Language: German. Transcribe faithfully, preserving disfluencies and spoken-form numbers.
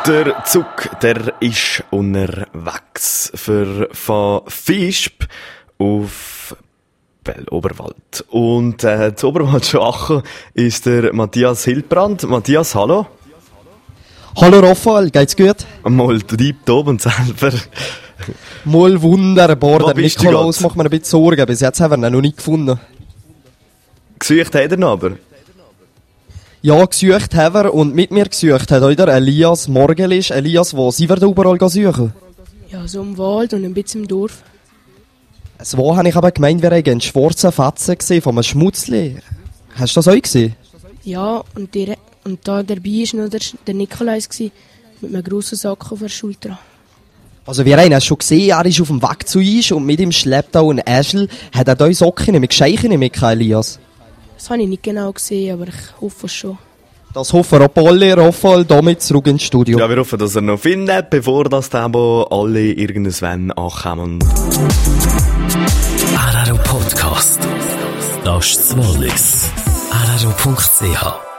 Der Zug, der ist unterwegs für von Visp auf Belloberwald. Und äh, zu Oberwald-Schwachen ist der Matthias Hildbrand. Matthias, hallo. Hallo Raphael, geht's gut? Mal tipptopp und selber. Mal wunderbar. Wo Der bist du Nikolaus grad? macht mir ein bisschen Sorgen. Bis jetzt haben wir ihn noch nicht gefunden. Gesucht hat er ihn aber. Ja, gesucht haben wir und mit mir gesucht hat heute Elias Morgelisch. Elias, wo sind wir da überall suchen? Ja, so im Wald und ein bisschen im Dorf. So habe ich aber gemeint, wir hätten einen schwarzen Fetzen gesehen von einem Schmutzli. Hast du das auch gesehen? Ja, und, der, und da dabei war noch der, der Nikolaus gewesen, mit einem grossen Sack auf der Schulter. Also wir haben ihn schon gesehen, er ist auf dem Weg zu uns und mit ihm schleppt auch ein Äschel. Hat er da Socken mit Gescheichen mit, Elias? Das habe ich nicht genau gesehen, aber ich hoffe schon. Das hoffen wir alle, Raphael, damit zurück ins Studio. Ja, wir hoffen, dass er noch findet, bevor das Tempo alle irgendwann ankommen. R R O Podcast. Das ist das Wallis. R R O Punkt C H